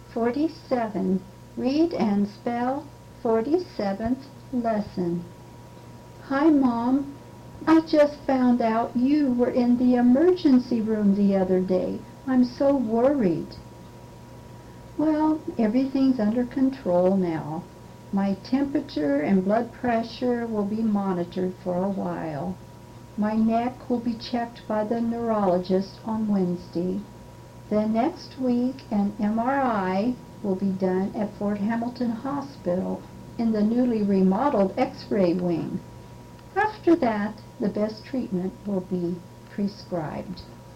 47. Read and spell 47th lesson. Hi, Mom. I just found out you were in the emergency room the other day. I'm so worried. Well, everything's under control now. My temperature and blood pressure will be monitored for a while. My neck will be checked by the neurologist on Wednesday. Then next week an MRI will be done at Fort Hamilton Hospital in the newly remodeled X-ray wing. After that, the best treatment will be prescribed.